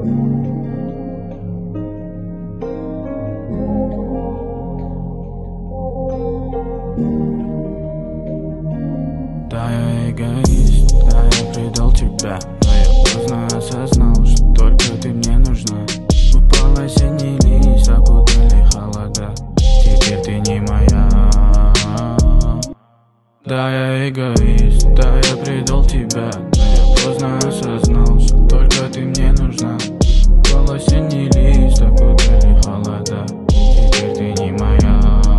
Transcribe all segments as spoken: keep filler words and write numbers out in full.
Да, я эгоист, да, я предал тебя, но я поздно осознал, что только ты мне нужна. Упал осенний лист, окутали холода, теперь ты не моя. Да, я эгоист, да, я предал тебя, но я поздно осознал, что только ты мне нужна. Упал осенний лист, окутали холода, теперь ты не моя.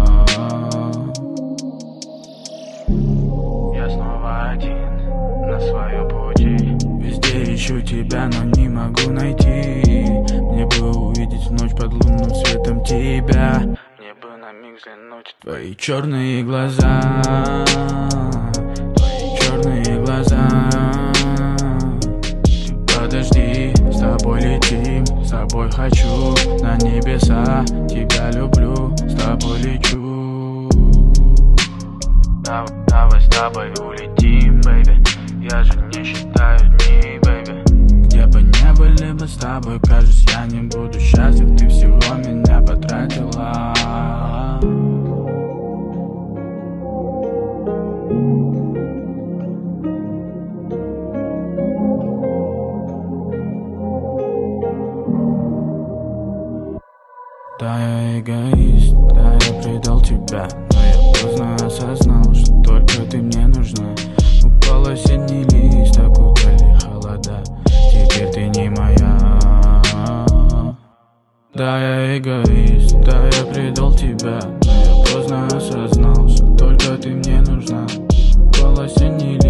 Я снова один на своем пути, везде ищу тебя, но не могу найти. Мне бы увидеть в ночь под лунным светом тебя, мне бы на миг взглянуть в твои черные глаза, твои черные глаза. Ты подожди, с тобой летим, с тобой хочу на небеса. Тебя люблю, с тобой лечу. Давай с тобой улетим, бэйби. Я же не считаю дни, бэйби. Где бы не были бы с тобой, кажется, я не буду счастлив. Ты всего меня потратила. Да, я эгоист, да, я предал тебя, но я поздно осознал, что только ты мне нужна. Упал осенний лист, окутали холода, теперь ты не моя. Да, я эгоист, да, я предал тебя, но я поздно осознал, что только ты мне нужна. Упал осенний лист.